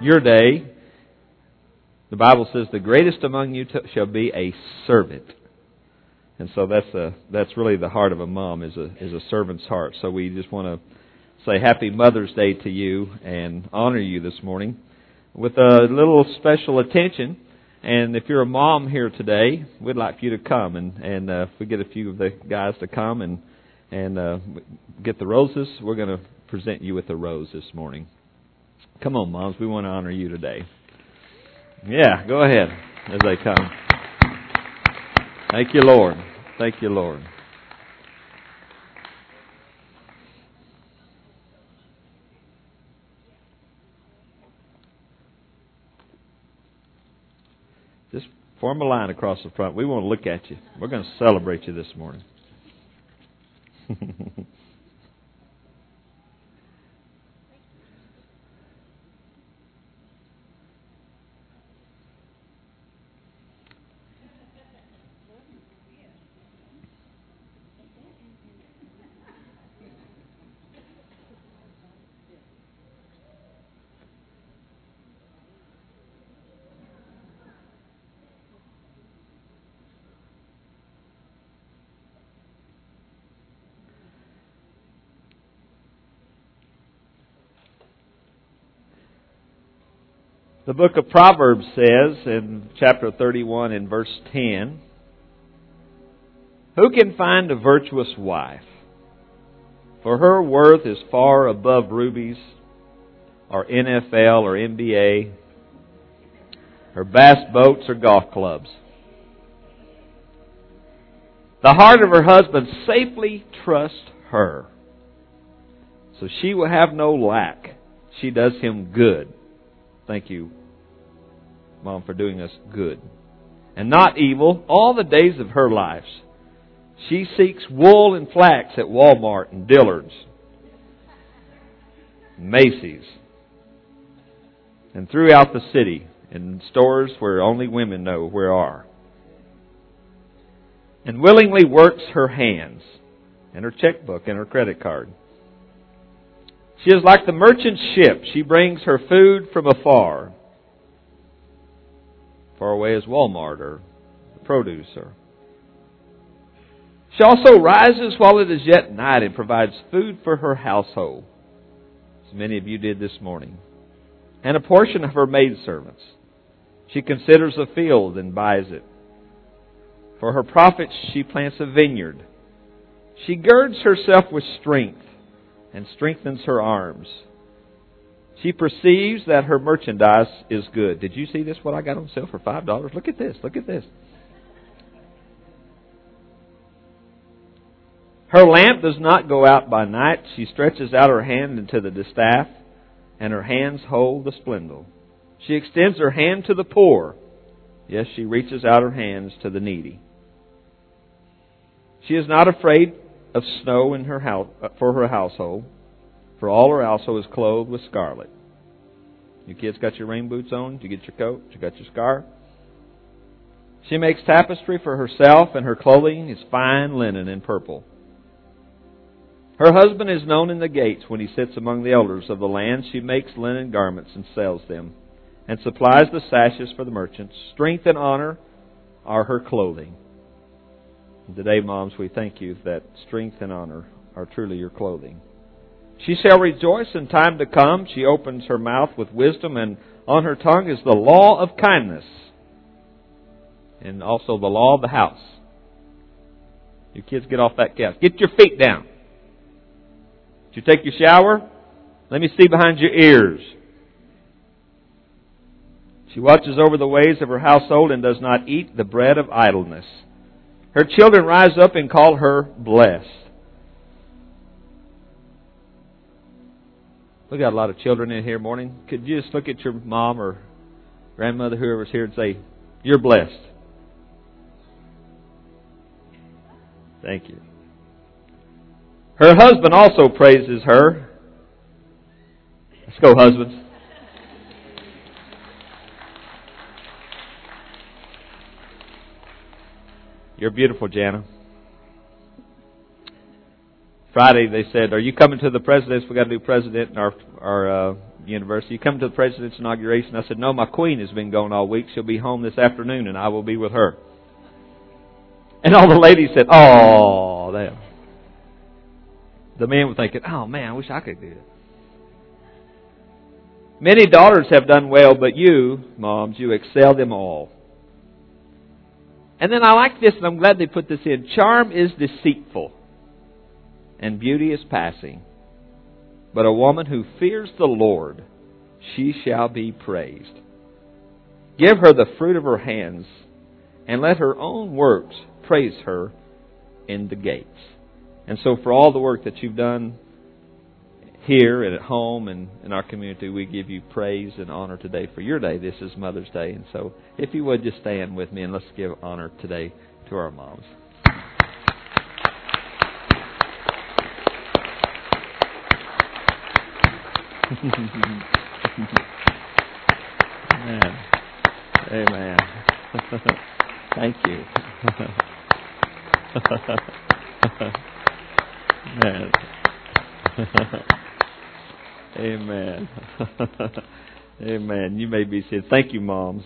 your day, the Bible says, the greatest among you shall be a servant. And so that's really the heart of a mom, is a servant's heart. So we just want to say Happy Mother's Day to you and honor you this morning with a little special attention. And if you're a mom here today, we'd like for you to come. And if we get a few of the guys to come and get the roses, we're going to present you with a rose this morning. Come on, moms. We want to honor you today. Yeah, go ahead as they come. Thank you, Lord. Thank you, Lord. Just form a line across the front. We want to look at you. We're going to celebrate you this morning. The book of Proverbs says in chapter 31 and verse 10, "Who can find a virtuous wife? For her worth is far above rubies, or NFL or NBA. Her bass boats or golf clubs. The heart of her husband safely trusts her, so she will have no lack. She does him good." Thank you, Mom, for doing us good. "And not evil all the days of her life. She seeks wool and flax at Walmart and Dillard's, Macy's, and throughout the city, in stores where only women know where are. And willingly works her hands, and her checkbook and her credit card. She is like the merchant ship. She brings her food from afar. Far away as Walmart or the produce. She also rises while it is yet night and provides food for her household, as many of you did this morning, and a portion of her maidservants. She considers a field and buys it. For her profits she plants a vineyard. She girds herself with strength and strengthens her arms. She perceives that her merchandise is good." Did you see this, what I got on sale for $5? Look at this, look at this. "Her lamp does not go out by night. She stretches out her hand into the distaff, and her hands hold the spindle. She extends her hand to the poor. Yes, she reaches out her hands to the needy. She is not afraid of snow in her house, for her household, for all her household is clothed with scarlet." You kids got your rain boots on? Did you get your coat? Did you got your scarf? "She makes tapestry for herself, and her clothing is fine linen and purple. Her husband is known in the gates when he sits among the elders of the land. She makes linen garments and sells them, and supplies the sashes for the merchants. Strength and honor are her clothing." And today, moms, we thank you that strength and honor are truly your clothing. "She shall rejoice in time to come. She opens her mouth with wisdom, and on her tongue is the law of kindness, and also the law of the house." You kids, get off that couch. Get your feet down. Did you take your shower? Let me see behind your ears. "She watches over the ways of her household and does not eat the bread of idleness. Her children rise up and call her blessed." We got a lot of children in here morning. Could you just look at your mom or grandmother, whoever's here, and say, "You're blessed"? Thank you. "Her husband also praises her." Let's go, husbands. You're beautiful, Jana. Friday they said, "Are you coming to the president's? We got a new president in our university. You coming to the president's inauguration?" I said, "No, my queen has been gone all week. She'll be home this afternoon, and I will be with her." And all the ladies said, "Oh, damn." The men were thinking, "Oh man, I wish I could do it." Many daughters have done well, but you, moms, you excel them all. And then I like this, and I'm glad they put this in. Charm is deceitful, and beauty is passing. But a woman who fears the Lord, she shall be praised. Give her the fruit of her hands, and let her own works praise her in the gates. And so for all the work that you've done here and at home and in our community, we give you praise and honor today for your day. This is Mother's Day. And so if you would just stand with me and let's give honor today to our moms. Amen. Amen. Thank you. Amen. Amen. Amen. You may be seated. Thank you, moms.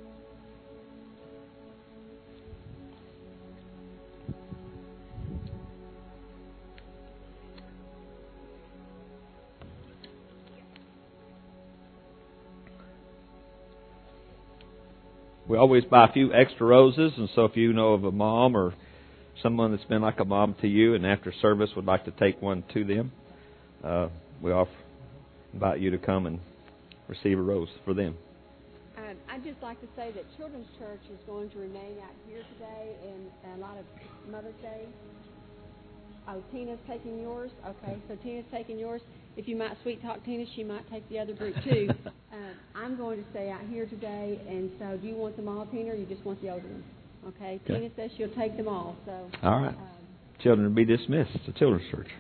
We always buy a few extra roses, and so if you know of a mom or someone that's been like a mom to you and after service would like to take one to them, we invite you to come and receive a rose for them. I'd just like to say that Children's Church is going to remain out here today in a lot of Mother's Day. Oh, Tina's taking yours? Okay, so Tina's taking yours. If you might sweet talk Tina, she might take the other group too. I'm going to stay out here today, and so do you want them all, Tina, or you just want the older ones? Okay, Tina says she'll take them all. So all right. Children will be dismissed to Children's Church.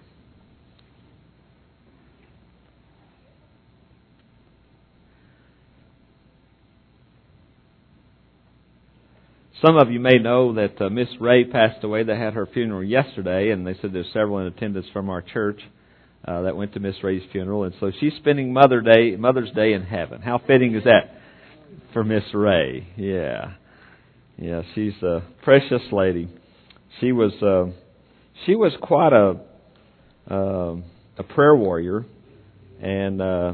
Some of you may know that Miss Ray passed away. They had her funeral yesterday, and they said there's several in attendance from our church that went to Miss Ray's funeral. And so she's spending Mother's Day in heaven. How fitting is that for Miss Ray? Yeah. Yeah, she's a precious lady. She was quite a prayer warrior, and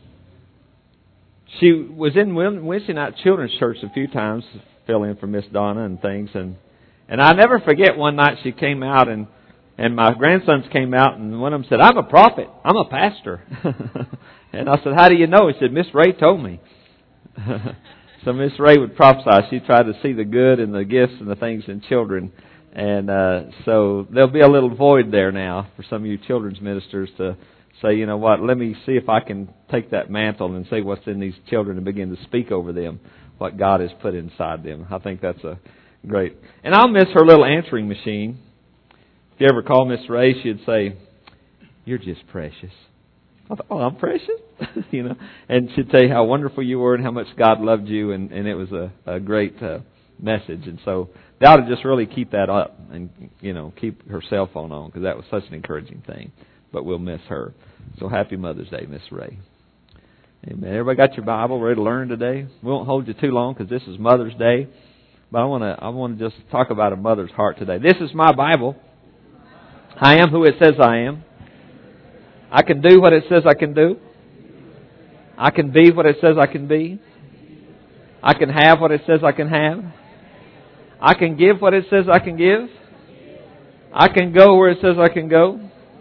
she was in Wednesday night children's church a few times, fill in for Miss Donna and things, and I never forget one night she came out and my grandsons came out, and one of them said, "I'm a prophet, I'm a pastor." And I said, "How do you know?" He said, "Miss Ray told me." So Miss Ray would prophesy. She tried to see the good and the gifts and the things in children, and so there'll be a little void there now for some of you children's ministers to say, you know what, let me see if I can take that mantle and see what's in these children and begin to speak over them what God has put inside them. I think that's a great. And I'll miss her little answering machine. If you ever call Miss Ray, she'd say, "You're just precious." I thought, "Oh, I'm precious?" You know. And she'd say how wonderful you were and how much God loved you, and it was a great message. And so they ought to just really keep that up and, you know, keep her cell phone on, because that was such an encouraging thing. But we'll miss her. So happy Mother's Day, Miss Ray. Amen. Everybody got your Bible ready to learn today? We won't hold you too long because this is Mother's Day. But I want to just talk about a mother's heart today. This is my Bible. I am who it says I am. I can do what it says I can do. I can be what it says I can be. I can have what it says I can have. I can give what it says I can give. I can go where it says I can go.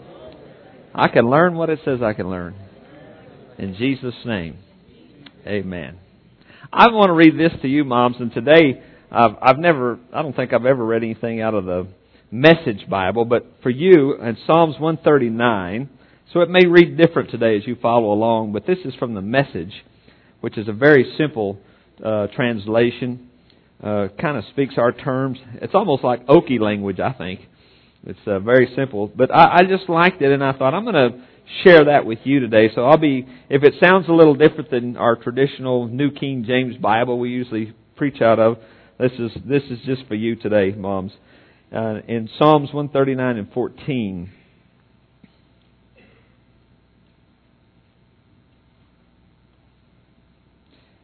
I can learn what it says I can learn. In Jesus' name, amen. I want to read this to you, moms, and today I don't think I've ever read anything out of the Message Bible, but for you, in Psalms 139, so it may read different today as you follow along, but this is from the Message, which is a very simple translation, kind of speaks our terms. It's almost like Okie language, I think. It's very simple, but I just liked it, and I thought I'm going to share that with you today. So if it sounds a little different than our traditional New King James Bible we usually preach out of, this is just for you today, moms. In Psalms 139 and 14,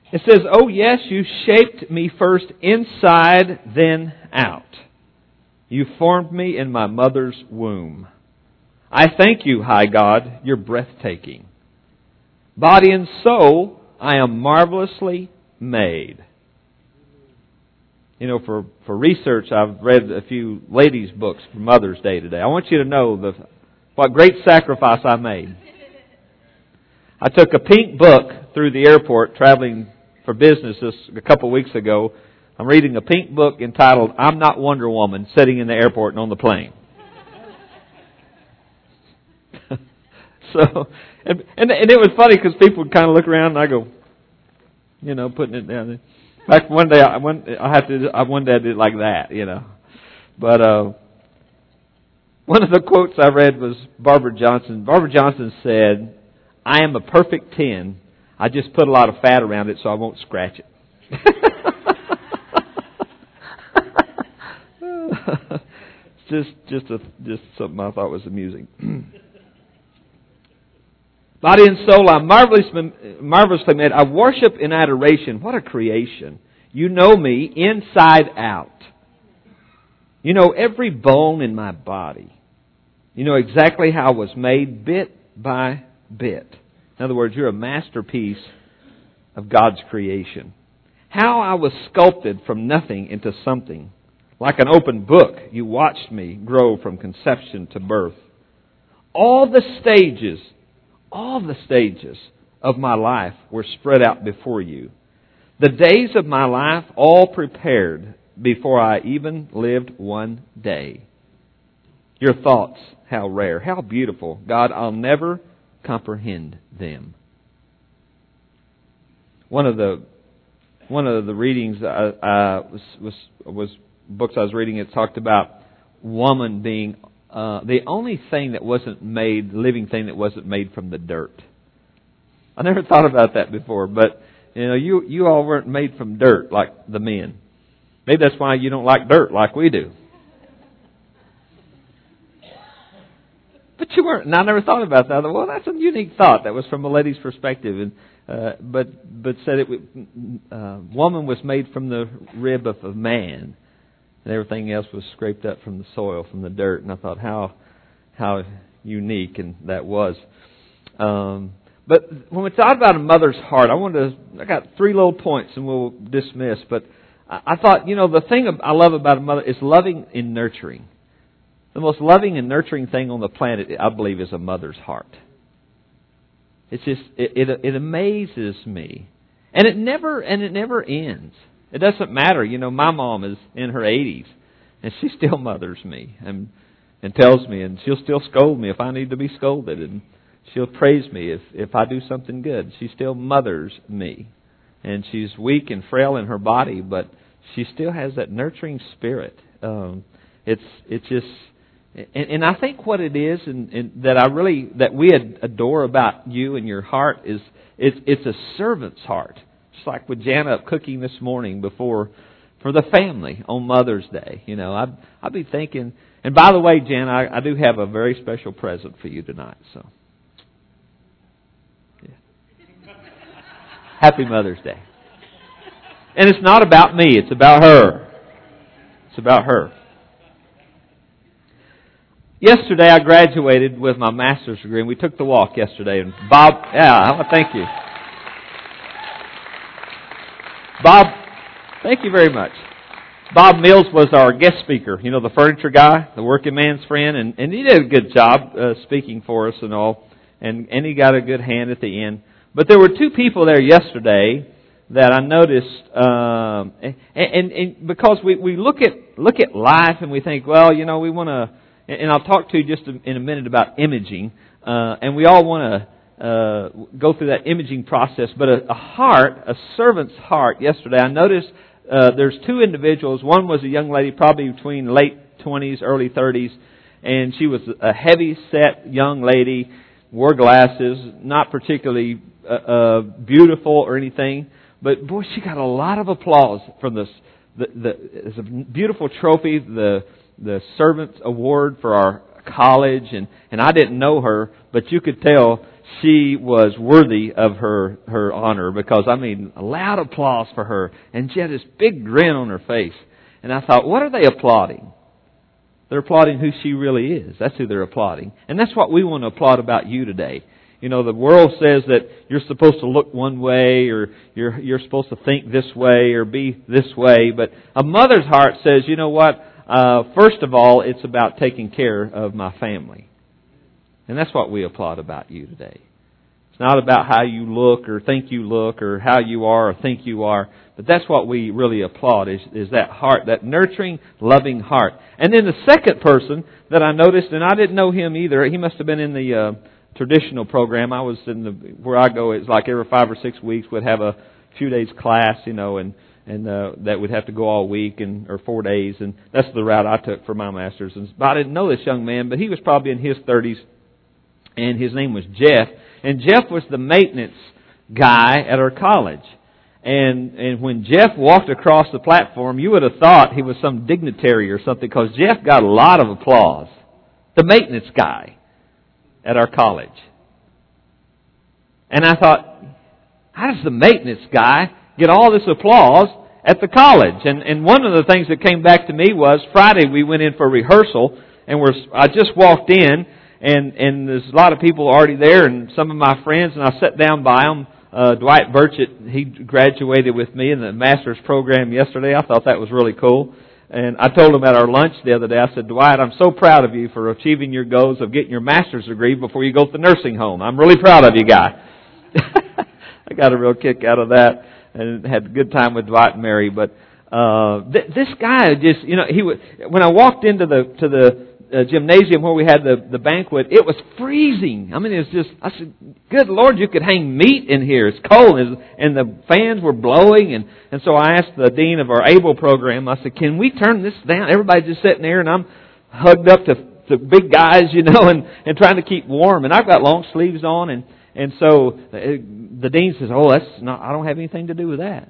It says, "Oh yes, you shaped me first inside, then out. You formed me in my mother's womb. I thank you, high God, you're breathtaking. Body and soul, I am marvelously made." You know, for research, I've read a few ladies' books for Mother's Day today. I want you to know what great sacrifice I made. I took a pink book through the airport traveling for business a couple weeks ago. I'm reading a pink book entitled "I'm Not Wonder Woman," sitting in the airport and on the plane. So, and it was funny because people would kind of look around and I go, you know, putting it down there. Like one day I did it like that, you know. But one of the quotes I read was Barbara Johnson. Barbara Johnson said, "I am a perfect 10. I just put a lot of fat around it so I won't scratch it." just something I thought was amusing. Body and soul, I'm marvelously made. I worship in adoration. What a creation. You know me inside out. You know every bone in my body. You know exactly how I was made bit by bit. In other words, you're a masterpiece of God's creation. How I was sculpted from nothing into something. Like an open book, you watched me grow from conception to birth. All the stages of my life were spread out before you. The days of my life all prepared before I even lived one day. Your thoughts, how rare, how beautiful. God, I'll never comprehend them. One of the readings was books I was reading. It talked about woman being the only thing that wasn't made, living thing that wasn't made from the dirt. I never thought about that before, but you know, you all weren't made from dirt like the men. Maybe that's why you don't like dirt like we do. But you weren't, and I never thought about that. Well, that's a unique thought. That was from a lady's perspective, and but said woman was made from the rib of a man. And everything else was scraped up from the soil, from the dirt. And I thought how unique and that was. But when we talk about a mother's heart, I got 3 little points and we'll dismiss. But I thought, you know, the thing I love about a mother is loving and nurturing. The most loving and nurturing thing on the planet, I believe, is a mother's heart. It's just, it amazes me. And it never ends. It doesn't matter. You know, my mom is in her 80s, and she still mothers me and tells me, and she'll still scold me if I need to be scolded, and she'll praise me if I do something good. She still mothers me. And she's weak and frail in her body, but she still has that nurturing spirit. It's just, and I think what it is, and that we adore about you and your heart is it's a servant's heart. Just like with Jana up cooking this morning for the family on Mother's Day. You know, I'd be thinking, and by the way, Jana, I do have a very special present for you tonight. So, yeah. Happy Mother's Day. And it's not about me, it's about her. It's about her. Yesterday I graduated with my master's degree, and we took the walk yesterday. And Bob, thank you. Bob, thank you very much. Bob Mills was our guest speaker, you know, the furniture guy, the working man's friend, and he did a good job speaking for us and all, and he got a good hand at the end. But there were 2 people there yesterday that I noticed, and because we look at life and we think, well, you know, we want to, and I'll talk to you just in a minute about imaging, and we all want to go through that imaging process, but a servant's heart. Yesterday, I noticed there's 2 individuals. One was a young lady, probably between late 20s, early 30s, and she was a heavy-set young lady, wore glasses, not particularly beautiful or anything, but boy, she got a lot of applause from this. It's a beautiful trophy, the Servant's Award for our college, and I didn't know her, but you could tell she was worthy of her honor, because, I mean, a loud applause for her, and she had this big grin on her face. And I thought, what are they applauding? They're applauding who she really is. That's who they're applauding. And that's what we want to applaud about you today. You know, the world says that you're supposed to look one way, or you're supposed to think this way, or be this way. But a mother's heart says, you know what? First of all, it's about taking care of my family. And that's what we applaud about you today. It's not about how you look or think you look, or how you are or think you are. But that's what we really applaud, is that heart, that nurturing, loving heart. And then the second person that I noticed, and I didn't know him either. He must have been in the traditional program. I was where I go, it's like every 5 or 6 weeks we'd have a few days class, you know, and that would have to go all week or 4 days, and that's the route I took for my master's. But I didn't know this young man, but he was probably in his 30s, and his name was Jeff. And Jeff was the maintenance guy at our college. And when Jeff walked across the platform, you would have thought he was some dignitary or something, because Jeff got a lot of applause. The maintenance guy at our college. And I thought, how does the maintenance guy get all this applause at the college? And one of the things that came back to me was, Friday we went in for rehearsal, and I just walked in, and there's a lot of people already there, and some of my friends, and I sat down by them. Dwight Burchett, he graduated with me in the master's program yesterday. I thought that was really cool. And I told him at our lunch the other day, I said, Dwight, I'm so proud of you for achieving your goals of getting your master's degree before you go to the nursing home. I'm really proud of you, guy. I got a real kick out of that, and had a good time with Dwight and Mary. But this guy just, you know, when I walked into the gymnasium where we had the banquet, it was freezing. I mean, it was just, I said, good Lord, you could hang meat in here. It's cold. And the fans were blowing. And so I asked the dean of our ABLE program, I said, can we turn this down? Everybody's just sitting there, and I'm hugged up to big guys, you know, and trying to keep warm. And I've got long sleeves on. And so the dean says, I don't have anything to do with that.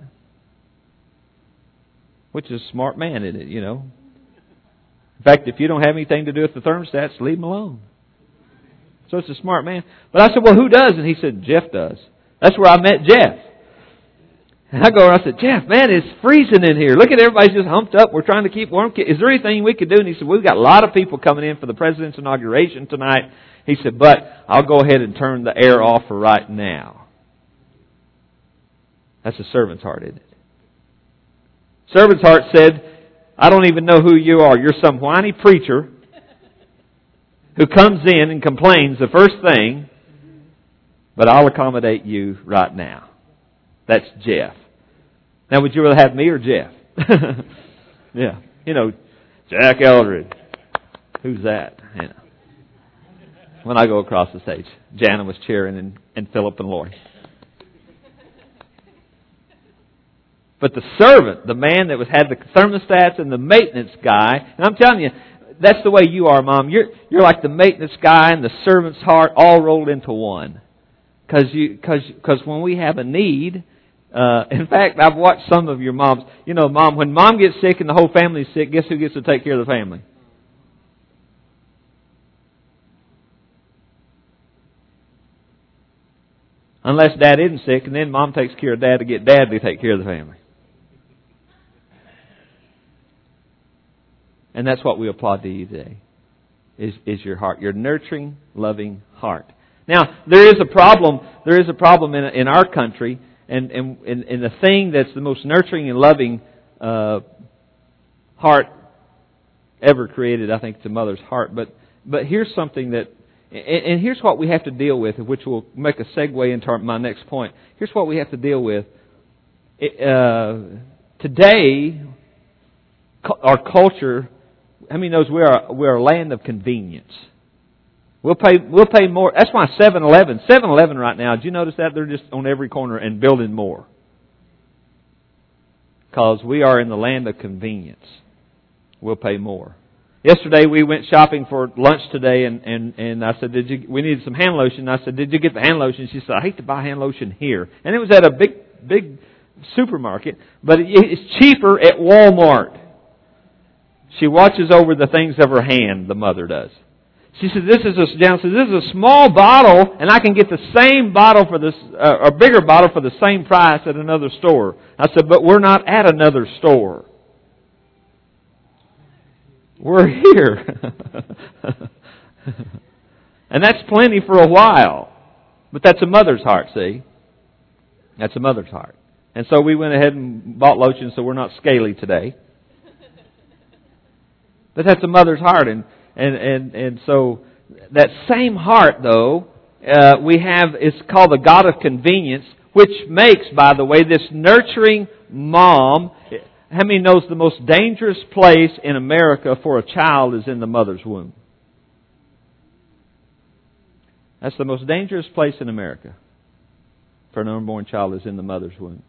Which is a smart man, isn't it, you know? In fact, if you don't have anything to do with the thermostats, leave them alone. So it's a smart man. But I said, well, who does? And he said, Jeff does. That's where I met Jeff. And I go and I said, Jeff, man, it's freezing in here. Look at everybody's just humped up. We're trying to keep warm. Is there anything we could do? And he said, we've got a lot of people coming in for the president's inauguration tonight. He said, but I'll go ahead and turn the air off for right now. That's a servant's heart, isn't it? Servant's heart said, I don't even know who you are. You're some whiny preacher who comes in and complains the first thing, but I'll accommodate you right now. That's Jeff. Now, would you rather have me or Jeff? Yeah. You know, Jack Eldred. Who's that? You know. When I go across the stage, Jana was cheering, and Philip and Lori. But the servant, the man that had the thermostats and the maintenance guy, and I'm telling you, that's the way you are, Mom. You're like the maintenance guy and the servant's heart all rolled into one. Because when we have a need, in fact, I've watched some of your moms. You know, Mom, when Mom gets sick and the whole family's sick, guess who gets to take care of the family? Unless Dad isn't sick, and then Mom takes care of Dad to get Dad to take care of the family. And that's what we applaud to you today, is your heart, your nurturing, loving heart. Now, there is a problem. There is a problem in our country, and the thing that's the most nurturing and loving heart ever created, I think, it's a mother's heart. But here's something that, and here's what we have to deal with, which will make a segue into my next point. Here's what we have to deal with. Today, our culture, how many knows we're a land of convenience? We'll pay more. That's why 7-Eleven right now, did you notice that? They're just on every corner and building more. Because we are in the land of convenience. We'll pay more. Yesterday we went shopping for lunch today, and I said, we needed some hand lotion. I said, did you get the hand lotion? She said, I hate to buy hand lotion here. And it was at a big supermarket, but it's cheaper at Walmart. She watches over the things of her hand, the mother does. She said, Jana said, this is a small bottle, and I can get the same bottle for this, a bigger bottle for the same price at another store. I said, but we're not at another store. We're here. And that's plenty for a while. But that's a mother's heart, see? That's a mother's heart. And so we went ahead and bought lotion so we're not scaly today. But that's a mother's heart. And so that same heart, though, we have, it's called the God of convenience, which makes, by the way, this nurturing mom. How many knows the most dangerous place in America for a child is in the mother's womb? That's the most dangerous place in America for an unborn child is in the mother's womb.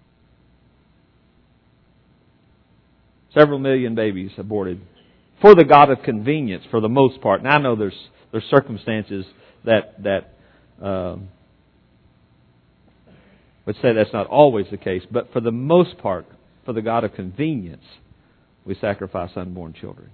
Several million babies aborted for the God of convenience, for the most part. Now I know there's circumstances that would say that's not always the case, but for the most part, for the God of convenience, we sacrifice unborn children.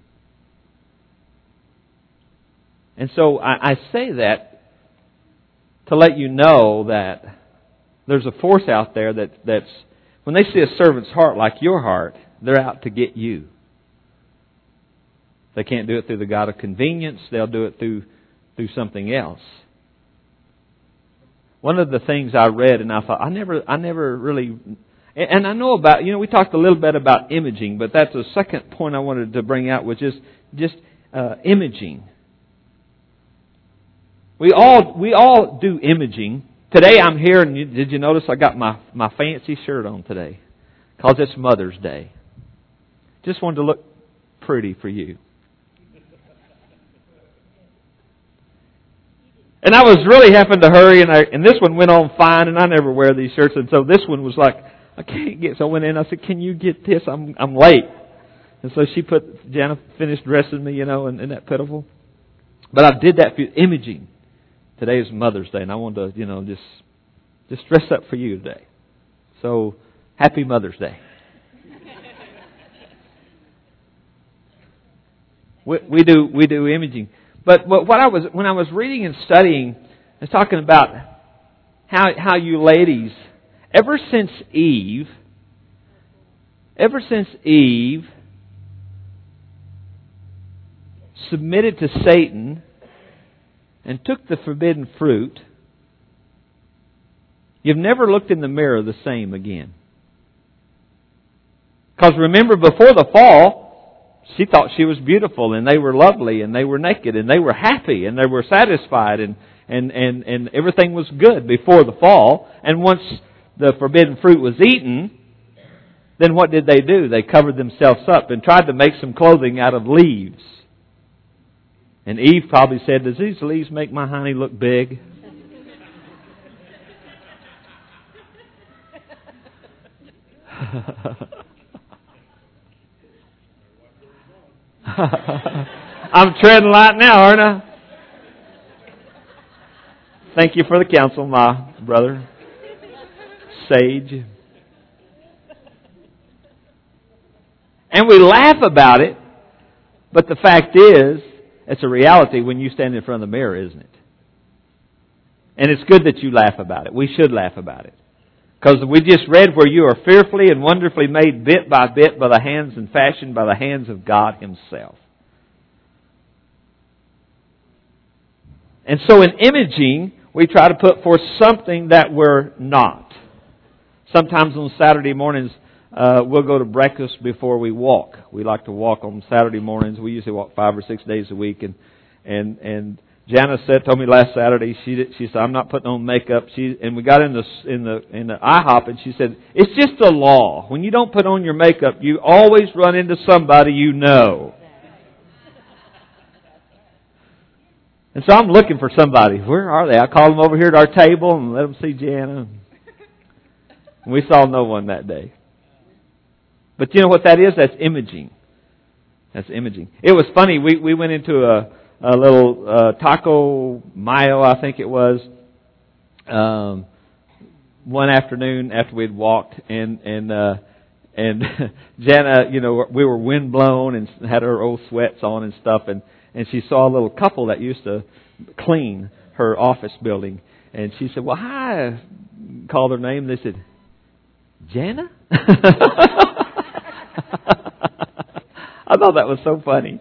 And so I say that to let you know that there's a force out there that's when they see a servant's heart like your heart, they're out to get you. They can't do it through the God of convenience. They'll do it through something else. One of the things I read, and I thought, I never really, and I know about, we talked a little bit about imaging, but that's the second point I wanted to bring out, which is just imaging. We all do imaging. Today I'm here, and did you notice I got my fancy shirt on today? Because it's Mother's Day. Just wanted to look pretty for you. And I was really having to hurry, and this one went on fine, and I never wear these shirts, and so this one was like, I can't get. So I went in, I said, "Can you get this? I'm late." And so Jana finished dressing me, and that pitiful. But I did that for imaging. Today is Mother's Day, and I wanted to, just dress up for you today. So, happy Mother's Day. We do imaging. But when I was reading and studying, I was talking about how you ladies, ever since Eve submitted to Satan and took the forbidden fruit, you've never looked in the mirror the same again. Because remember, before the fall, she thought she was beautiful, and they were lovely, and they were naked, and they were happy, and they were satisfied, and everything was good before the fall. And once the forbidden fruit was eaten, then what did they do? They covered themselves up and tried to make some clothing out of leaves. And Eve probably said, "Does these leaves make my honey look big?" I'm treading light now, aren't I? Thank you for the counsel, my brother. Sage. And we laugh about it, but the fact is, it's a reality when you stand in front of the mirror, isn't it? And it's good that you laugh about it. We should laugh about it. Because we just read where you are fearfully and wonderfully made bit by bit by the hands and fashioned by the hands of God Himself. And so in imaging, we try to put forth something that we're not. Sometimes on Saturday mornings, we'll go to breakfast before we walk. We like to walk on Saturday mornings. We usually walk 5 or 6 days a week. And Jana told me last Saturday, she said, "I'm not putting on makeup." And we got in the IHOP, and she said, "It's just a law. When you don't put on your makeup, you always run into somebody you know." And so I'm looking for somebody. Where are they? I called them over here at our table and let them see Jana. And we saw no one that day. But you know what that is? That's imaging. That's imaging. It was funny. We went into a little Taco Mayo, I think it was, one afternoon after we'd walked, and Jana, we were windblown and had our old sweats on and stuff, and and she saw a little couple that used to clean her office building. And she said, well, hi. Called her name. They said, Jana? I thought that was so funny.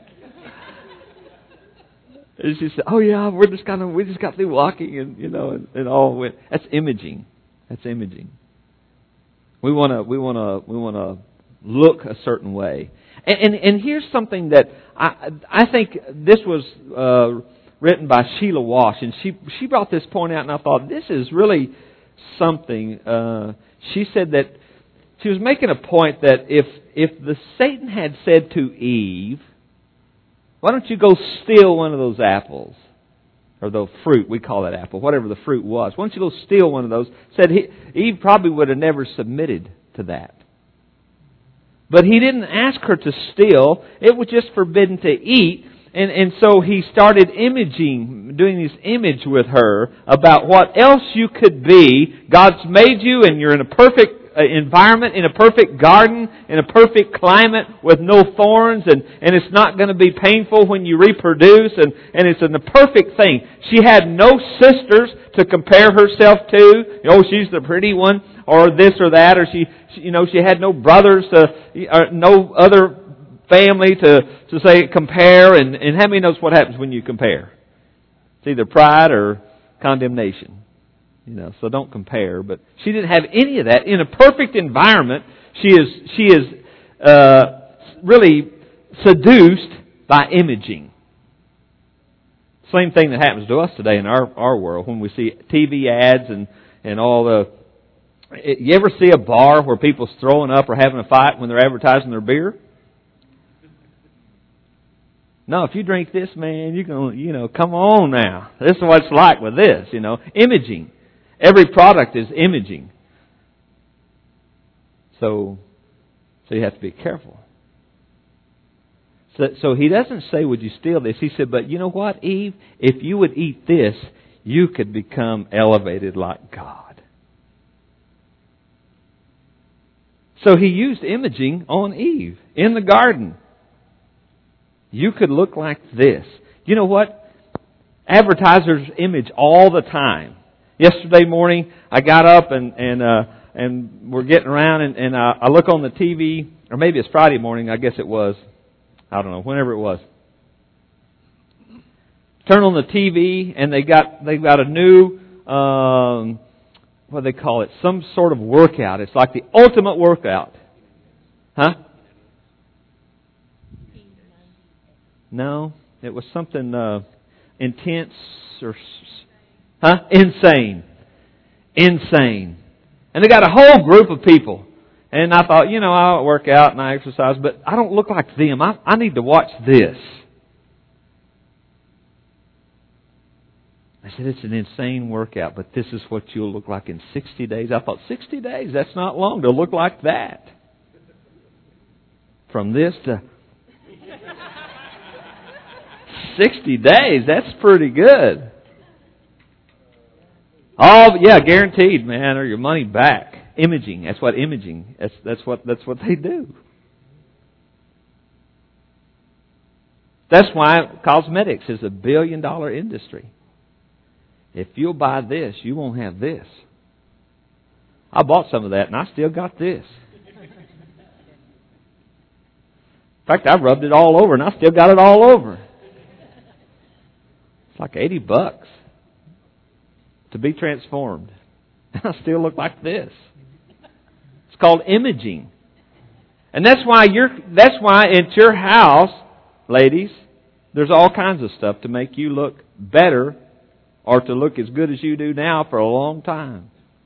And she said, oh yeah, we just got through walking and all went. That's imaging. That's imaging. We want to look a certain way. And here's something that I think this was written by Sheila Walsh, and she brought this point out, and I thought this is really something. She said that she was making a point that if the Satan had said to Eve, why don't you go steal one of those apples? Or the fruit, we call it apple, whatever the fruit was. Why don't you go steal one of those? Said Eve probably would have never submitted to that. But he didn't ask her to steal. It was just forbidden to eat. And so he started doing this image with her about what else you could be. God's made you and you're in a perfect environment, in a perfect garden, in a perfect climate with no thorns, and it's not going to be painful when you reproduce, and it's a perfect thing. She had no sisters to compare herself to. She's the pretty one, or this or that, or she had no brothers or no other family to say compare, and how many knows what happens when you compare? It's either pride or condemnation. So don't compare. But she didn't have any of that. In a perfect environment, she is really seduced by imaging. Same thing that happens to us today in our world when we see TV ads and all the. You ever see a bar where people's throwing up or having a fight when they're advertising their beer? No, if you drink this, man, you're going, come on now. This is what it's like with this, imaging. Every product is imaging. So you have to be careful. So he doesn't say, would you steal this? He said, but you know what, Eve? If you would eat this, you could become elevated like God. So he used imaging on Eve in the garden. You could look like this. You know what? Advertisers image all the time. Yesterday morning, I got up and we're getting around and I look on the TV, or maybe it's Friday morning, I guess it was. I don't know, whenever it was. Turn on the TV and they got a new, what do they call it? Some sort of workout. It's like the ultimate workout. Huh? No, it was something intense or... Huh? Insane. And they got a whole group of people. And I thought, I work out and I exercise, but I don't look like them. I need to watch this. I said, it's an insane workout, but this is what you'll look like in 60 days. I thought, 60 days? That's not long to look like that. From this to 60 days, that's pretty good. Oh, yeah, guaranteed, man, or your money back. Imaging, that's what imaging. That's what they do. That's why cosmetics is $1 billion industry. If you'll buy this, you won't have this. I bought some of that, and I still got this. In fact, I rubbed it all over, and I still got it all over. It's like $80 to be transformed. And I still look like this. It's called imaging. And that's why at your house, ladies, there's all kinds of stuff to make you look better or to look as good as you do now for a long time.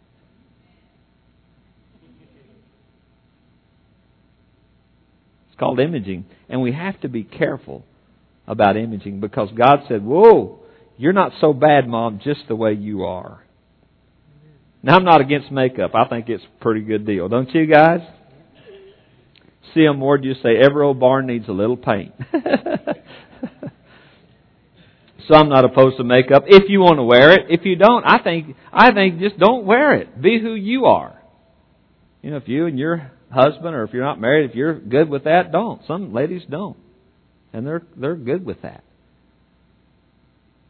It's called imaging. And we have to be careful about imaging because God said, whoa, you're not so bad, Mom, just the way you are. Now, I'm not against makeup. I think it's a pretty good deal. Don't you guys? C.M. Ward used to say, every old barn needs a little paint. So I'm not opposed to makeup if you want to wear it. If you don't, I think just don't wear it. Be who you are. If you and your husband, or if you're not married, if you're good with that, don't. Some ladies don't. And they're good with that.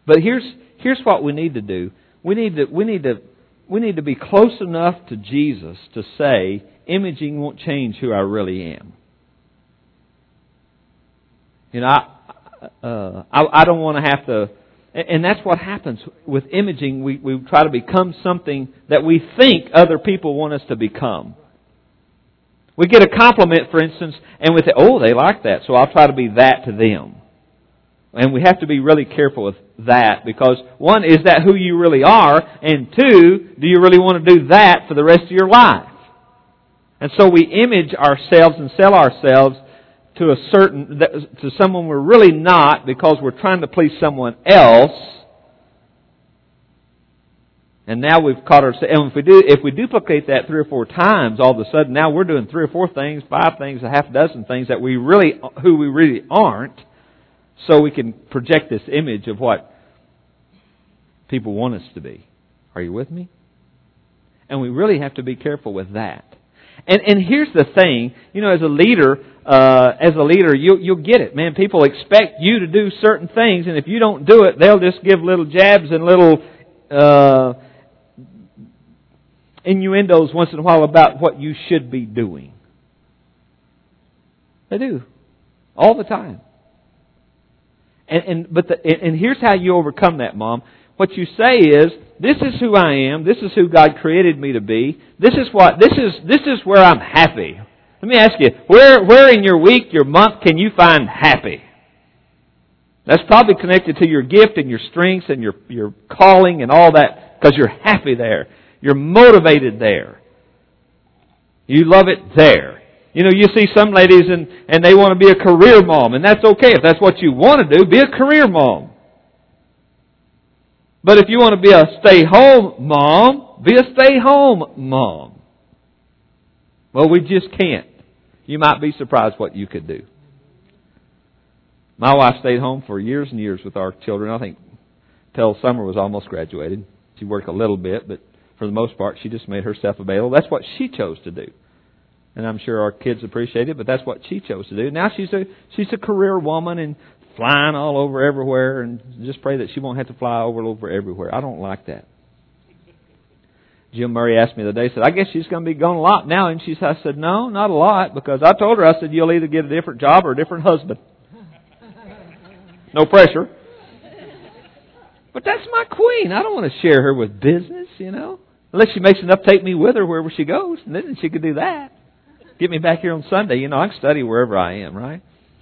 But here's what we need to do. We need to be close enough to Jesus to say, imaging won't change who I really am. You know, I don't want to have to, and that's what happens with imaging. We try to become something that we think other people want us to become. We get a compliment, for instance, and we think, oh, they like that, so I'll try to be that to them. And we have to be really careful with that, because one, is that who you really are? And two, do you really want to do that for the rest of your life? And so we image ourselves and sell ourselves to someone we're really not, because we're trying to please someone else. And now we've caught ourselves. And if we duplicate that 3 or 4 times, all of a sudden now we're doing 3 or 4 things, 5 things, a half dozen things that who we really aren't. So we can project this image of what people want us to be. Are you with me? And we really have to be careful with that. And here's the thing, you know, as a leader, you'll get it, man. People expect you to do certain things, and if you don't do it, they'll just give little jabs and little innuendos once in a while about what you should be doing. They do, all the time. And here's how you overcome that, Mom. What you say is, this is who I am. This is who God created me to be. This is where I'm happy. Let me ask you, where in your week, your month can you find happy? That's probably connected to your gift and your strengths and your calling and all that, because you're happy there. You're motivated there. You love it there. You know, you see some ladies and they want to be a career mom, and that's okay. If that's what you want to do, be a career mom. But if you want to be a stay-home mom, be a stay-home mom. Well, we just can't. You might be surprised what you could do. My wife stayed home for years and years with our children. I think till Summer was almost graduated. She worked a little bit, but for the most part, she just made herself available. That's what she chose to do. And I'm sure our kids appreciate it, but that's what she chose to do. Now she's a career woman and flying all over everywhere, and just pray that she won't have to fly over everywhere. I don't like that. Jim Murray asked me the other day, said, I guess she's going to be gone a lot now. And I said, no, not a lot, because I told her, I said, you'll either get a different job or a different husband. No pressure. But that's my queen. I don't want to share her with business, you know. Unless she makes enough take me with her wherever she goes, and then she could do that. Get me back here on Sunday. You know, I can study wherever I am, right?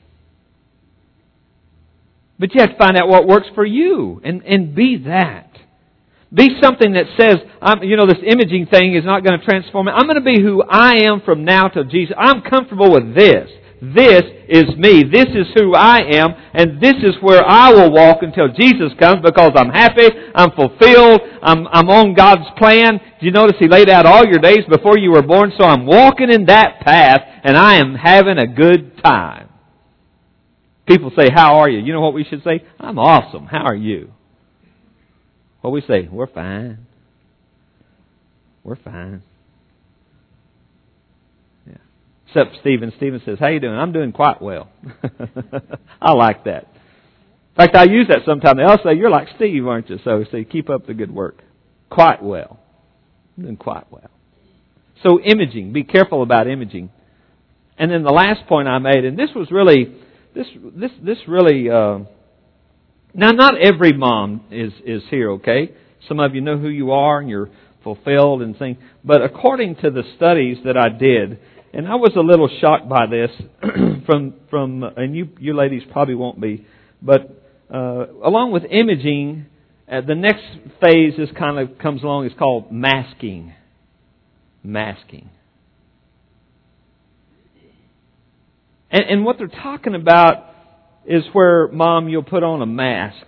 But you have to find out what works for you and be that. Be something that says, this imaging thing is not going to transform me. I'm going to be who I am from now till Jesus. I'm comfortable with this. This is me. This is who I am. And this is where I will walk until Jesus comes, because I'm happy, I'm fulfilled, I'm on God's plan. Do you notice He laid out all your days before you were born? So I'm walking in that path and I am having a good time. People say, how are you? You know what we should say? I'm awesome. How are you? What we say? We're fine. We're fine. Yeah. Except Stephen. Stephen says, how you doing? I'm doing quite well. I like that. In fact, I use that sometimes. They'll say, you're like Steve, aren't you? So say, keep up the good work. Quite well. I'm doing quite well. So imaging. Be careful about imaging. And then the last point I made, and this was really... This really, now not every mom is here, okay? Some of you know who you are and you're fulfilled and things. But according to the studies that I did, and I was a little shocked by this from and you ladies probably won't be, but along with imaging, the next phase comes along is called masking. Masking. And what they're talking about is where, Mom, you'll put on a mask.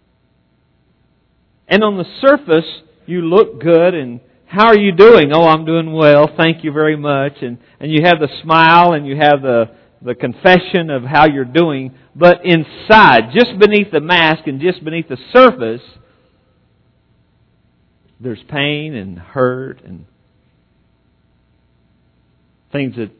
And on the surface, you look good, and how are you doing? Oh, I'm doing well, thank you very much. And you have the smile, and you have the confession of how you're doing. But inside, just beneath the mask and just beneath the surface, there's pain and hurt and things that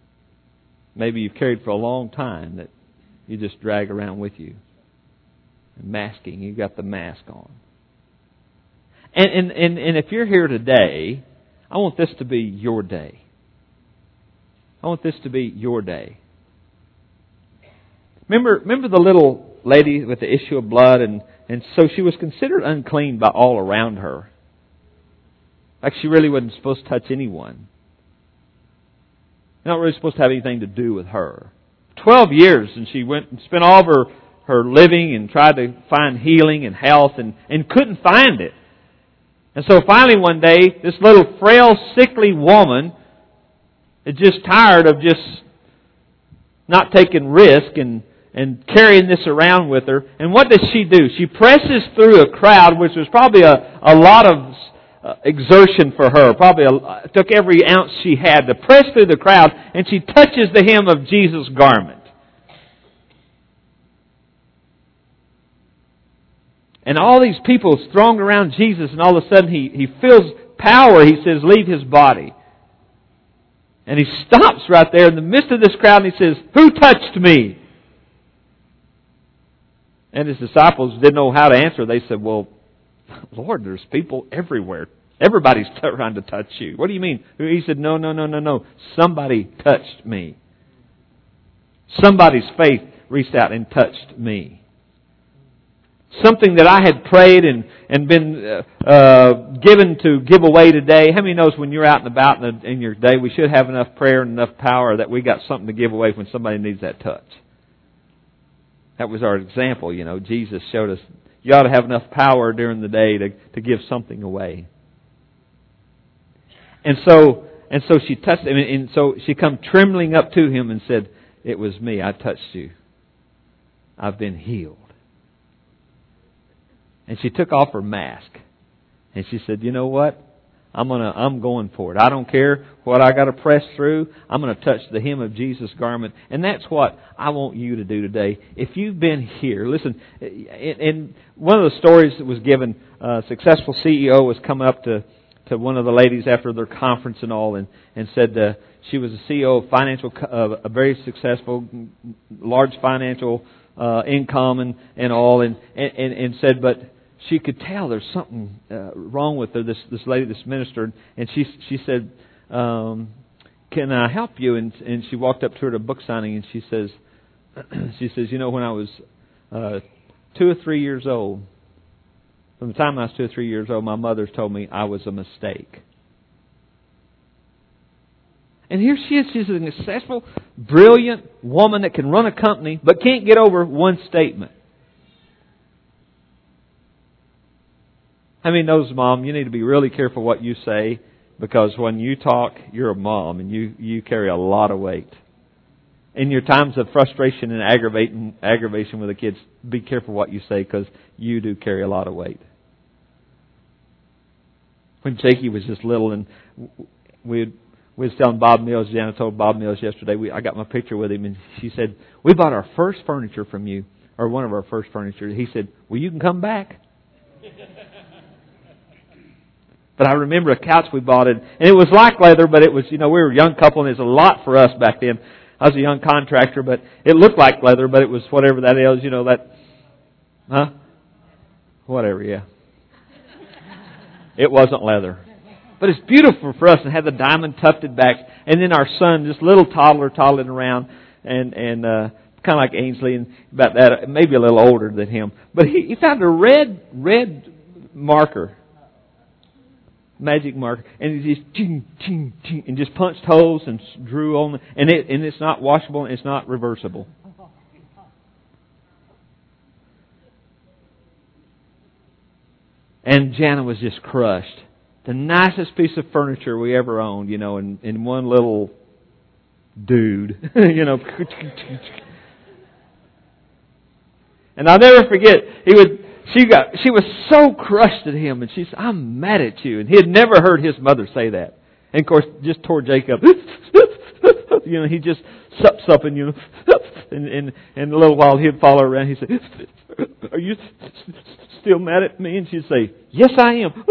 maybe you've carried for a long time that you just drag around with you. Masking. You got the mask on. And if you're here today, I want this to be your day. I want this to be your day. Remember the little lady with the issue of blood, and so she was considered unclean by all around her. Like she really wasn't supposed to touch anyone. Not really supposed to have anything to do with her. 12 years, and she went and spent all of her living and tried to find healing and health and couldn't find it. And so finally one day, this little frail, sickly woman is just tired of just not taking risk and carrying this around with her. And what does she do? She presses through a crowd, which was probably a lot of exertion for her. Probably took every ounce she had to press through the crowd, and she touches the hem of Jesus' garment. And all these people thronged around Jesus, and all of a sudden he feels power. He says, leave his body. And he stops right there in the midst of this crowd, and he says, who touched me? And his disciples didn't know how to answer. They said, well, Lord, there's people everywhere. Everybody's trying to touch you. What do you mean? He said, no. Somebody touched me. Somebody's faith reached out and touched me. Something that I had prayed and been given to give away today. How many knows when you're out and about in your day, we should have enough prayer and enough power that we got something to give away when somebody needs that touch. That was our example, you know. Jesus showed us you ought to have enough power during the day to give something away. And so she touched him, and so she come trembling up to him and said, it was me, I touched you. I've been healed. And she took off her mask. And she said, you know what? I'm going for it. I don't care what I got to press through. I'm going to touch the hem of Jesus' garment. And that's what I want you to do today. If you've been here, listen, in one of the stories that was given, a successful CEO was coming up to one of the ladies after their conference and all, and said she was a CEO of a very successful, large financial income and all, and said, but she could tell there's something wrong with her. This lady, this minister, and she said, "Can I help you?" And she walked up to her at a book signing, and she says, you know, when I was 2 or 3 years old, from the time I was 2 or 3 years old, my mother told me I was a mistake. And here she is. She's a successful, brilliant woman that can run a company, but can't get over one statement. How many knows, Mom, you need to be really careful what you say, because when you talk, you're a mom and you carry a lot of weight. In your times of frustration and aggravation with the kids, be careful what you say, because you do carry a lot of weight. When Jakey was just little, and we was telling Bob Mills, Jana told Bob Mills yesterday, I got my picture with him, and she said, we bought our first furniture from you, or one of our first furniture. He said, well, you can come back. But I remember a couch we bought, and it was like leather, but it was, you know, we were a young couple, and it was a lot for us back then. I was a young contractor, but it looked like leather, but it was whatever that is, you know, that, whatever, yeah. It wasn't leather. But it's beautiful for us, and had the diamond tufted backs. And then our son, just little toddler, toddling around, and kind of like Ainsley, and about that, maybe a little older than him. But he found a red marker, magic marker, and he just ching, ching, ching, and just punched holes and drew on it, and it's not washable and it's not reversible. And Jana was just crushed. The nicest piece of furniture we ever owned, you know, in one little dude, you know. And I'll never forget, she was so crushed at him, and she said, I'm mad at you. And he had never heard his mother say that. And of course, just tore Jacob. You know, he just sups up, and, you know, and in a little while he'd follow around. He'd say, are you still mad at me? And she'd say, yes, I am.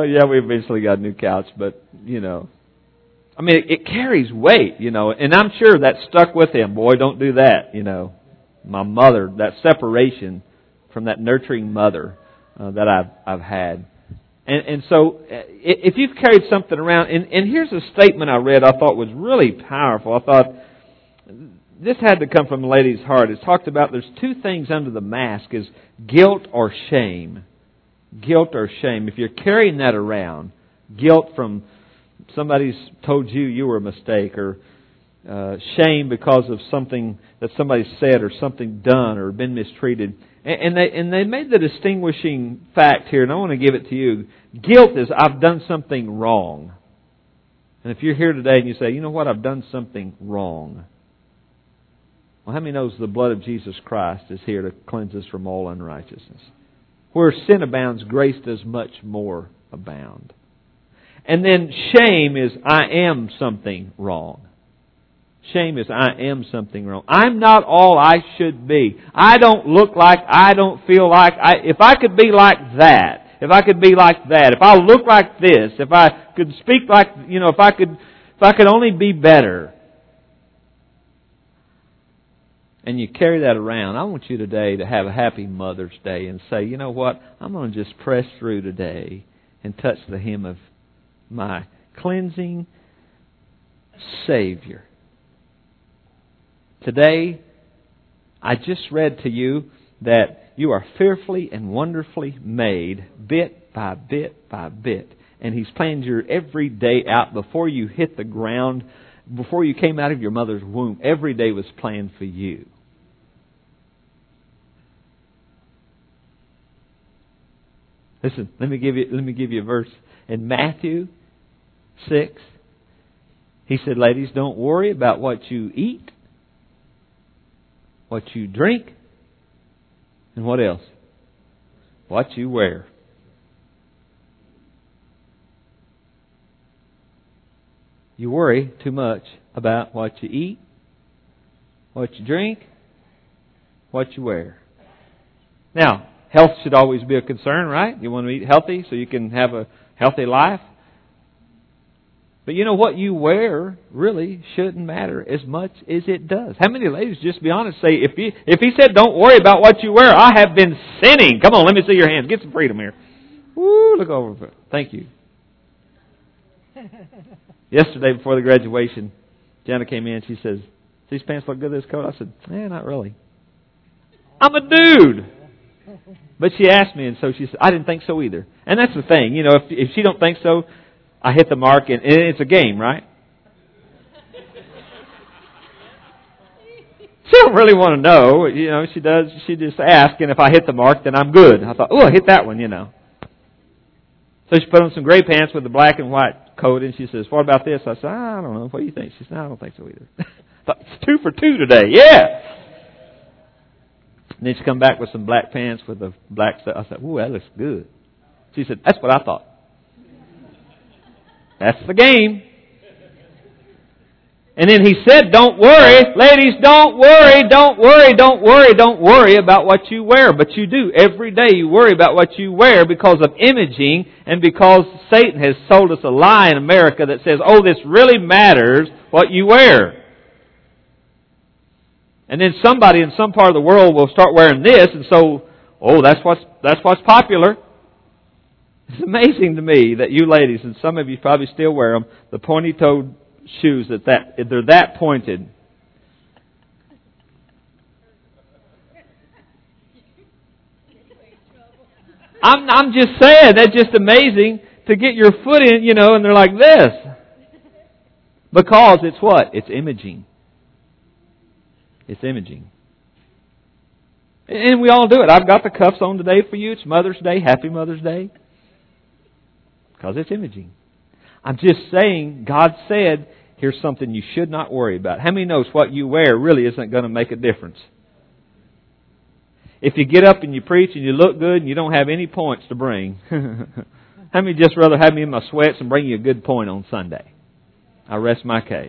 yeah, we eventually got a new couch, but, you know. I mean, it carries weight, you know, and I'm sure that stuck with him. Boy, don't do that, you know. My mother, that separation from that nurturing mother that I've had. And so, if you've carried something around, and here's a statement I read I thought was really powerful. I thought, this had to come from a lady's heart. It's talked about there's two things under the mask, is guilt or shame. Guilt or shame. If you're carrying that around, guilt from somebody's told you were a mistake, or shame because of something that somebody said or something done or been mistreated. And they made the distinguishing fact here, and I want to give it to you. Guilt is, I've done something wrong. And if you're here today and you say, you know what, I've done something wrong. Well, how many knows the blood of Jesus Christ is here to cleanse us from all unrighteousness? Where sin abounds, grace does much more abound. And then shame is, I am something wrong. Shame is, I am something wrong. I'm not all I should be. I don't look like, I don't feel like, if I could be like that, if I could be like that, if I look like this, if I could speak like, you know, if I could only be better. And you carry that around. I want you today to have a happy Mother's Day and say, you know what, I'm going to just press through today and touch the hem of my cleansing Savior. Today, I just read to you that you are fearfully and wonderfully made, bit by bit by bit. And He's planned your every day out before you hit the ground, before you came out of your mother's womb. Every day was planned for you. Listen, let me give you a verse. In Matthew 6, He said, ladies, don't worry about what you eat, what you drink, and what else? What you wear. You worry too much about what you eat, what you drink, what you wear. Now, health should always be a concern, right? You want to eat healthy so you can have a healthy life. But you know what you wear really shouldn't matter as much as it does. How many ladies, just be honest, say, if he said don't worry about what you wear, I have been sinning. Come on, let me see your hands. Get some freedom here. Woo, look over. Thank you. Yesterday before the graduation, Jana came in. She says, these pants look good with this coat. I said, not really. I'm a dude. But she asked me, and so she said, I didn't think so either. And that's the thing. You know, if she don't think so, I hit the mark, and it's a game, right? She don't really want to know. You know, she does. She just asks, and if I hit the mark, then I'm good. I thought, I hit that one, you know. So she put on some gray pants with a black and white coat, and she says, what about this? I said, I don't know. What do you think? She said, I don't think so either. I thought, it's 2 for 2 today. Yeah! And then she come back with some black pants with a black stuff. I said, ooh, that looks good. She said, that's what I thought. That's the game. And then he said, don't worry. Ladies, don't worry, don't worry, don't worry, don't worry about what you wear. But you do. Every day you worry about what you wear because of imaging and because Satan has sold us a lie in America that says, this really matters what you wear. And then somebody in some part of the world will start wearing this, and so, that's what's popular. It's amazing to me that you ladies, and some of you probably still wear them, the pointy-toed shoes they're that pointed. I'm just saying, that's just amazing to get your foot in, and they're like this. Because it's what? It's imaging. It's imaging. And we all do it. I've got the cuffs on today for you. It's Mother's Day. Happy Mother's Day. Because it's imaging. I'm just saying, God said, here's something you should not worry about. How many knows what you wear really isn't going to make a difference? If you get up and you preach and you look good and you don't have any points to bring, how many just rather have me in my sweats and bring you a good point on Sunday? I rest my case.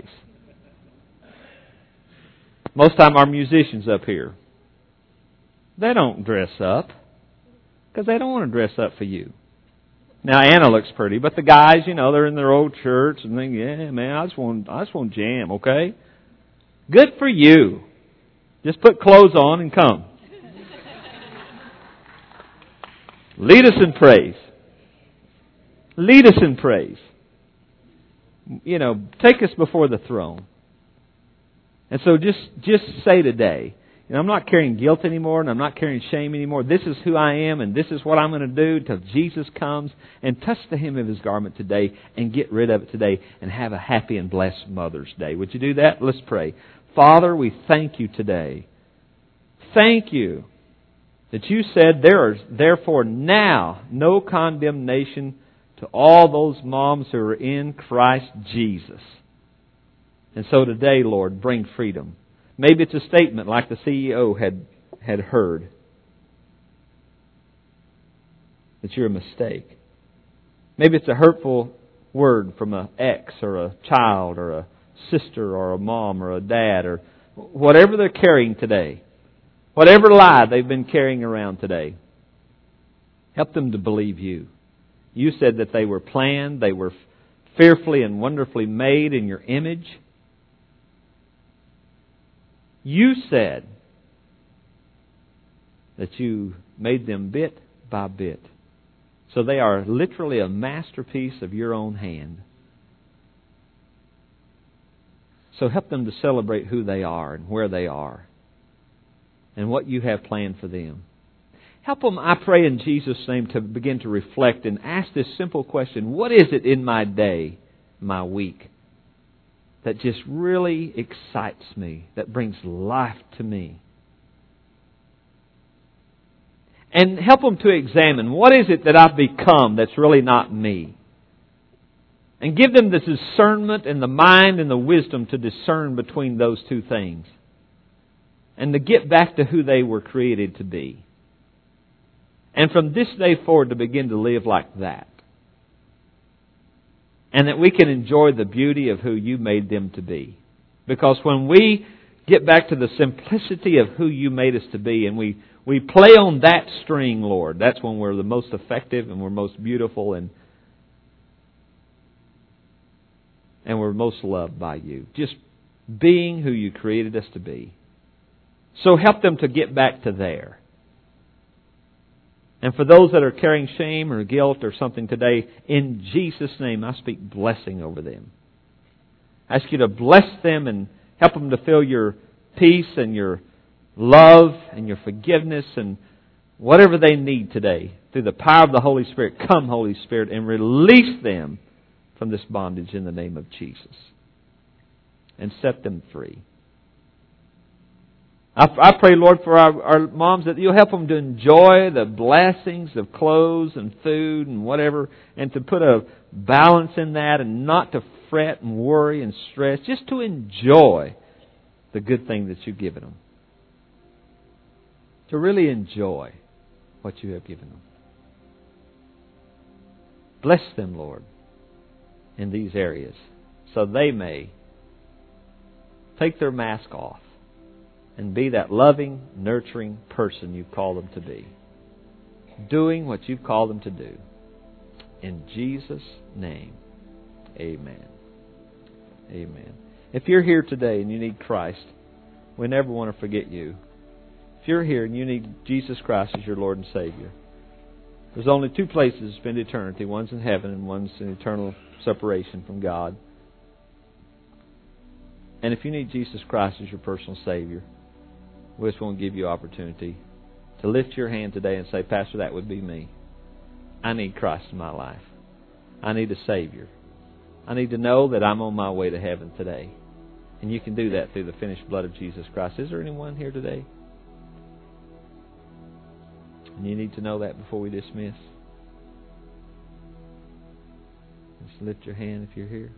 Most time our musicians up here, they don't dress up because they don't want to dress up for you. Now Anna looks pretty, but the guys, they're in their old shirts and think, yeah, man, I just want jam, okay? Good for you. Just put clothes on and come. Lead us in praise. Lead us in praise. Take us before the throne. And so just say today, I'm not carrying guilt anymore, and I'm not carrying shame anymore. This is who I am, and this is what I'm going to do till Jesus comes. And touch the hem of His garment today and get rid of it today and have a happy and blessed Mother's Day. Would you do that? Let's pray. Father, we thank You today. Thank You that You said there is therefore now no condemnation to all those moms who are in Christ Jesus. And so today, Lord, bring freedom. Maybe it's a statement like the CEO had heard, that you're a mistake. Maybe it's a hurtful word from an ex or a child or a sister or a mom or a dad or whatever they're carrying today. Whatever lie they've been carrying around today. Help them to believe You. You said that they were planned, they were fearfully and wonderfully made in Your image. You said that You made them bit by bit. So they are literally a masterpiece of Your own hand. So help them to celebrate who they are and where they are and what You have planned for them. Help them, I pray in Jesus' name, to begin to reflect and ask this simple question: what is it in my day, my week, that just really excites me, that brings life to me? And help them to examine, what is it that I've become that's really not me? And give them the discernment and the mind and the wisdom to discern between those two things. And to get back to who they were created to be. And from this day forward to begin to live like that. And that we can enjoy the beauty of who You made them to be. Because when we get back to the simplicity of who You made us to be, and we play on that string, Lord, that's when we're the most effective and we're most beautiful and we're most loved by You. Just being who You created us to be. So help them to get back to there. And for those that are carrying shame or guilt or something today, in Jesus' name, I speak blessing over them. I ask You to bless them and help them to feel Your peace and Your love and Your forgiveness and whatever they need today. Through the power of the Holy Spirit, come, Holy Spirit, and release them from this bondage in the name of Jesus. And set them free. I pray, Lord, for our moms, that You'll help them to enjoy the blessings of clothes and food and whatever, and to put a balance in that and not to fret and worry and stress, just to enjoy the good thing that You've given them. To really enjoy what You have given them. Bless them, Lord, in these areas, so they may take their mask off and be that loving, nurturing person You've called them to be. Doing what You've called them to do. In Jesus' name, amen. Amen. If you're here today and you need Christ, we never want to forget you. If you're here and you need Jesus Christ as your Lord and Savior, there's only two places to spend eternity. One's in heaven and one's in eternal separation from God. And if you need Jesus Christ as your personal Savior, we just want to give you opportunity to lift your hand today and say, Pastor, that would be me. I need Christ in my life. I need a Savior. I need to know that I'm on my way to heaven today. And you can do that through the finished blood of Jesus Christ. Is there anyone here today? And you need to know that before we dismiss. Just lift your hand if you're here.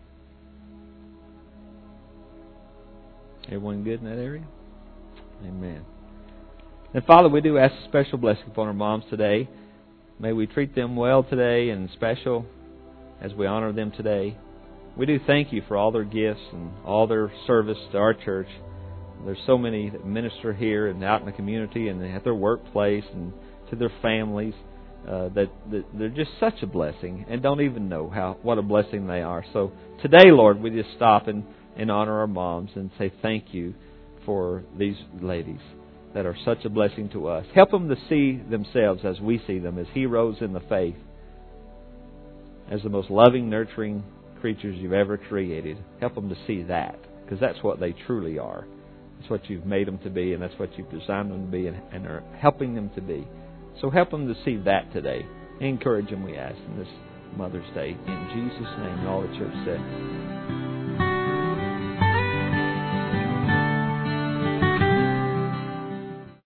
Everyone good in that area? Amen. And Father, we do ask a special blessing upon our moms today. May we treat them well today and special as we honor them today. We do thank You for all their gifts and all their service to our church. There's so many that minister here and out in the community and at their workplace and to their families. that they're just such a blessing and don't even know what a blessing they are. So today, Lord, we just stop and honor our moms and say thank you for these ladies that are such a blessing to us. Help them to see themselves as we see them, as heroes in the faith, as the most loving, nurturing creatures you've ever created. Help them to see that, because that's what they truly are. That's what you've made them to be, and that's what you've designed them to be and are helping them to be. So help them to see that today. Encourage them, we ask, in this Mother's Day. In Jesus' name, and all the church said.